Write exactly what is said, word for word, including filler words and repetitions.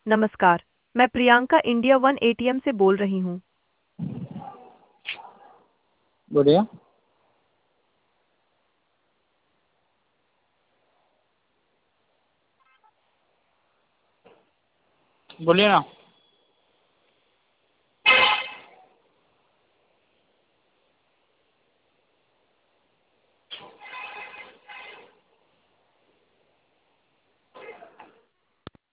नमस्कार। मैं Priyanka India one ATM से बोल रही हूँ। बोलिए। बोलिए ना।